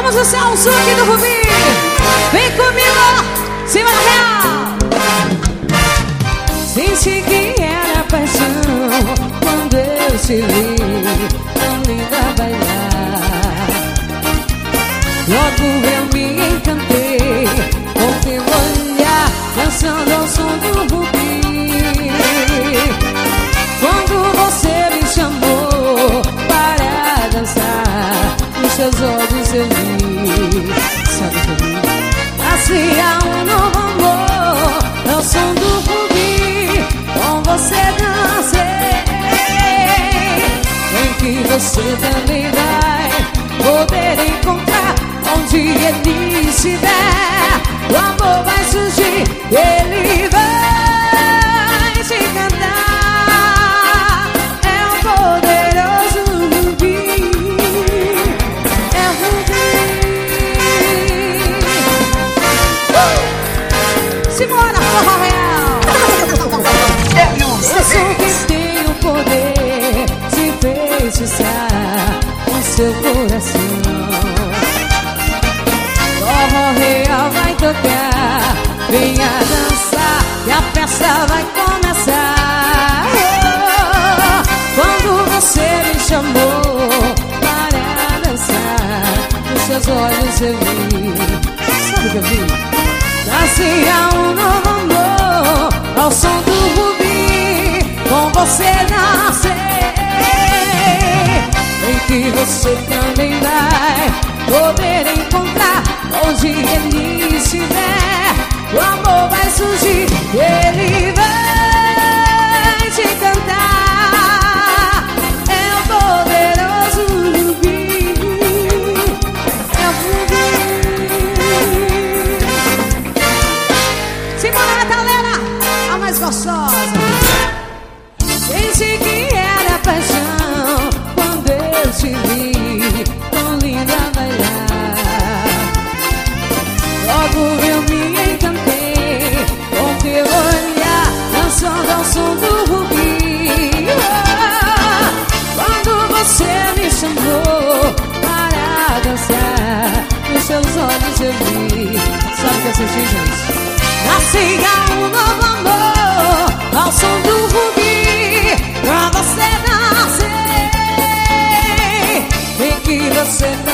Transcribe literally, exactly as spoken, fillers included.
Vamos o céu, o suque do Rubi. Vem comigo, cima do real. Senti que era paixão quando eu te vi, tão linda bailar. Logo eu me encantei com teu olhar, dançando ao som do Rubi. Quando você me chamou para dançar, nos seus olhos eu vi, sabe o que eu vi? Assim há um novo amor, é o som do Rubi. Com você dancei, em que você também vai poder encontrar onde ele estiver. O amor vai surgir, ele vai te cantar. É o poderoso Rubi, é o Rubi. uh! Simona, forró real. Eu sou quem tem o poder de feitiçar o seu coração. Forró real vai tocar, venha dançar e a festa vai começar. Oh, quando você me chamou para dançar, nos seus olhos eu vi, sabe o que eu vi? Assim há um novo amor, ao som do Rubi. Com você nascer, em que você também vai poder encontrar onde ele estiver. O amor vai surgir, ele vai te cantar. É o poderoso Rubi, é o Rubi. Simona Talena, a mais gostosa. Senti que era paixão quando eu te vi, tão linda a bailar. Logo eu me encantei com teu olhar, dançando ao som do Rubi. Oh, quando você me chamou para dançar, nos seus olhos eu vi, sabe o que eu senti, gente? Nasci há um novo amor, ao som do Rubi. Pra você nascer, em que você